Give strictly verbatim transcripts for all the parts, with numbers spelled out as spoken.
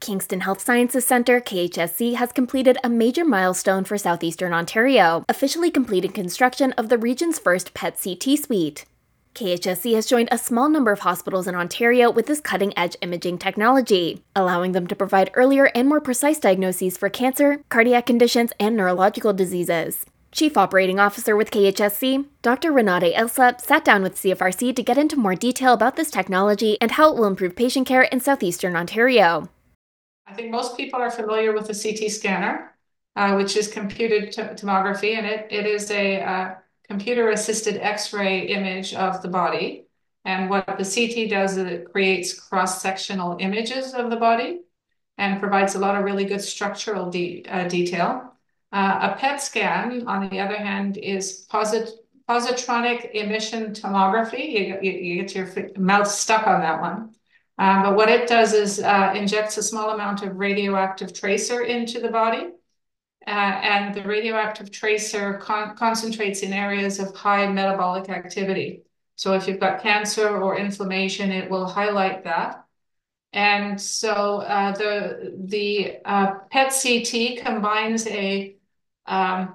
Kingston Health Sciences Centre, K H S C, has completed a major milestone for southeastern Ontario, officially completing construction of the region's first P E T C T suite. K H S C has joined a small number of hospitals in Ontario with this cutting-edge imaging technology, allowing them to provide earlier and more precise diagnoses for cancer, cardiac conditions, and neurological diseases. Chief Operating Officer with K H S C, Doctor Renate Ilsa, sat down with C F R C to get into more detail about this technology and how it will improve patient care in southeastern Ontario. I think most people are familiar with the C T scanner, uh, which is computed tomography, and it, it is a uh, computer-assisted X-ray image of the body. And what the C T does is it creates cross-sectional images of the body and provides a lot of really good structural de uh, detail. Uh, a P E T scan, on the other hand, is posit positronic emission tomography. You, you, you get your mouth stuck on that one. Um, but what it does is uh, injects a small amount of radioactive tracer into the body. Uh, and the radioactive tracer con concentrates in areas of high metabolic activity. So if you've got cancer or inflammation, it will highlight that. And so uh, the, the uh, P E T C T combines a um,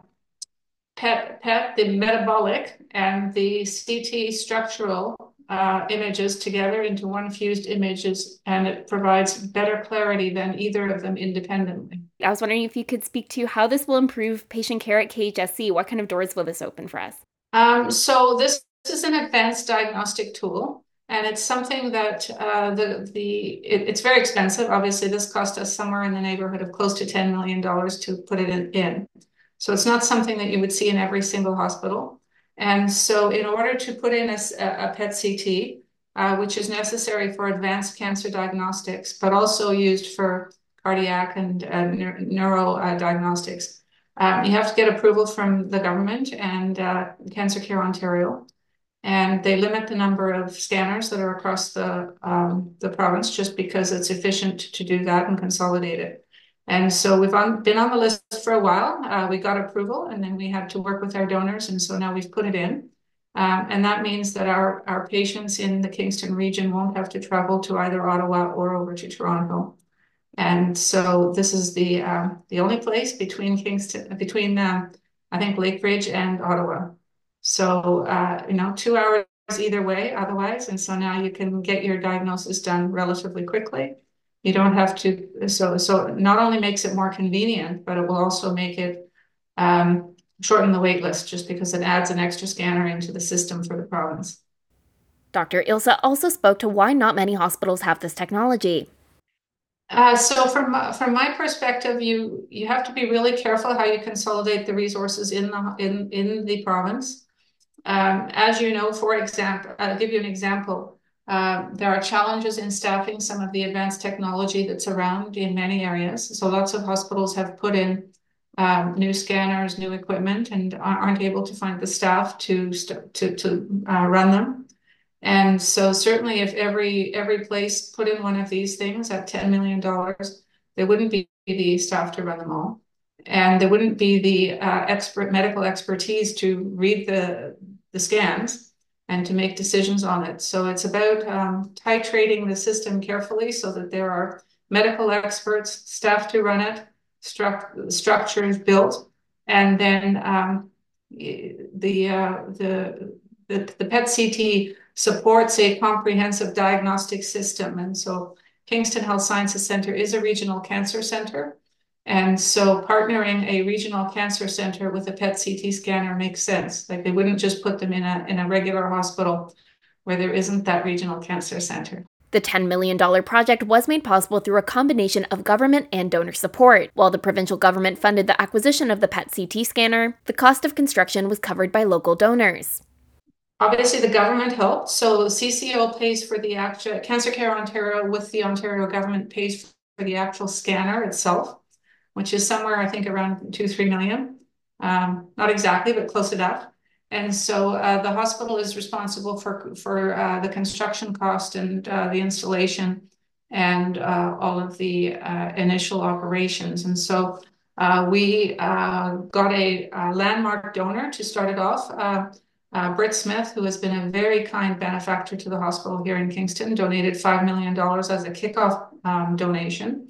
P E T, P E T, the metabolic, and the C T structural uh, images together into one fused images, and it provides better clarity than either of them independently. I was wondering if you could speak to how this will improve patient care at K H S C. What kind of doors will this open for us? Um, so this, this is an advanced diagnostic tool, and it's something that uh, the, the it, it's very expensive. Obviously, this cost us somewhere in the neighborhood of close to ten million dollars to put it in, in. So it's not something that you would see in every single hospital. And so in order to put in a, a P E T C T, uh, which is necessary for advanced cancer diagnostics, but also used for cardiac and uh, neuro uh, diagnostics, um, you have to get approval from the government and uh, Cancer Care Ontario. And they limit the number of scanners that are across the, um, the province just because it's efficient to do that and consolidate it. And so we've on, been on the list for a while. Uh, we got approval, and then we had to work with our donors, and so now we've put it in. Um, and that means that our, our patients in the Kingston region won't have to travel to either Ottawa or over to Toronto. And so this is the uh, the only place between Kingston, between uh, I think Lakeridge and Ottawa. So uh, you know, two hours either way, otherwise, and so now you can get your diagnosis done relatively quickly. You don't have to, so, so it not only makes it more convenient, but it will also make it um, shorten the wait list just because it adds an extra scanner into the system for the province. Doctor Ilsa also spoke to why not many hospitals have this technology. Uh, so from, from my perspective, you, you have to be really careful how you consolidate the resources in the, in, in the province. Um, as you know, for example, I'll give you an example. Um, there are challenges in staffing some of the advanced technology that's around in many areas. So lots of hospitals have put in um, new scanners, new equipment, and aren't able to find the staff to to to uh, run them. And so certainly, if every every place put in one of these things at ten million dollars, there wouldn't be the staff to run them all, and there wouldn't be the uh, expert medical expertise to read the the scans and to make decisions on it. So it's about um, titrating the system carefully so that there are medical experts, staff to run it, stru structures built, and then um, the, uh, the, the, the P E T C T supports a comprehensive diagnostic system. And so Kingston Health Sciences Centre is a regional cancer centre. And so partnering a regional cancer center with a P E T C T scanner makes sense. Like they wouldn't just put them in a, in a regular hospital where there isn't that regional cancer center. The ten million dollars project was made possible through a combination of government and donor support. While the provincial government funded the acquisition of the P E T C T scanner, the cost of construction was covered by local donors. Obviously, the government helped. So C C O pays for the actual, Cancer Care Ontario with the Ontario government pays for the actual scanner itself, which is somewhere, I think, around two, three million. Um, not exactly, but close enough. And so uh, the hospital is responsible for, for uh, the construction cost and uh, the installation and uh, all of the uh, initial operations. And so uh, we uh, got a, a landmark donor to start it off. Uh, uh, Britt Smith, who has been a very kind benefactor to the hospital here in Kingston, donated five million dollars as a kickoff um, donation.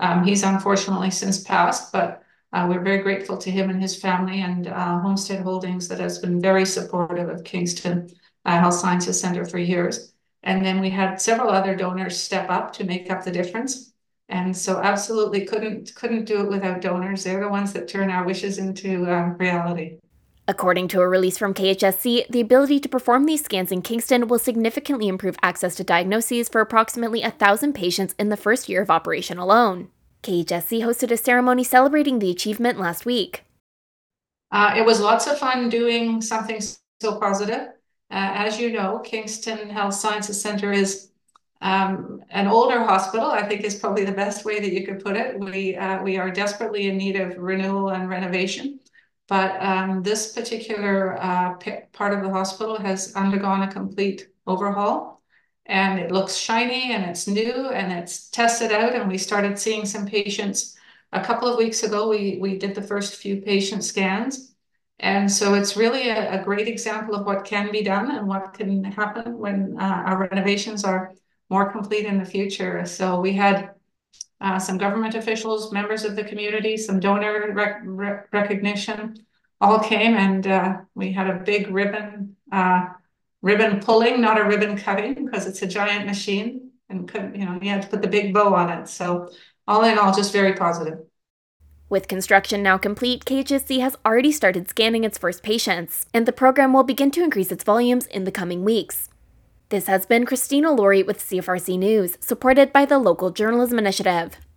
Um, he's unfortunately since passed, but uh, we're very grateful to him and his family and uh, Homestead Holdings that has been very supportive of Kingston uh, Health Sciences Center for years. And then we had several other donors step up to make up the difference. And so absolutely couldn't couldn't do it without donors. They're the ones that turn our wishes into um, reality. According to a release from K H S C, the ability to perform these scans in Kingston will significantly improve access to diagnoses for approximately one thousand patients in the first year of operation alone. K H S C hosted a ceremony celebrating the achievement last week. Uh, it was lots of fun doing something so positive. Uh, as you know, Kingston Health Sciences Center is um, an older hospital, I think is probably the best way that you could put it. We, uh, we are desperately in need of renewal and renovation. But um, this particular uh, part of the hospital has undergone a complete overhaul, and it looks shiny and it's new and it's tested out. And we started seeing some patients a couple of weeks ago. We, we did the first few patient scans. And so it's really a, a great example of what can be done and what can happen when uh, our renovations are more complete in the future. So we had Uh, some government officials, members of the community, some donor rec rec recognition, all came, and uh, we had a big ribbon uh, ribbon pulling, not a ribbon cutting, because it's a giant machine, and couldn't, you know, you had to put the big bow on it. So all in all, just very positive. With construction now complete, K H S C has already started scanning its first patients, and the program will begin to increase its volumes in the coming weeks. This has been Christina Laurie with C F R C News, supported by the Local Journalism Initiative.